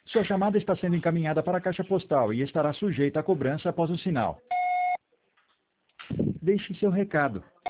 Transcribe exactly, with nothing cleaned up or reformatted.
Sua chamada está sendo encaminhada para a caixa postal e estará sujeita a cobrança após o sinal. Deixe seu recado.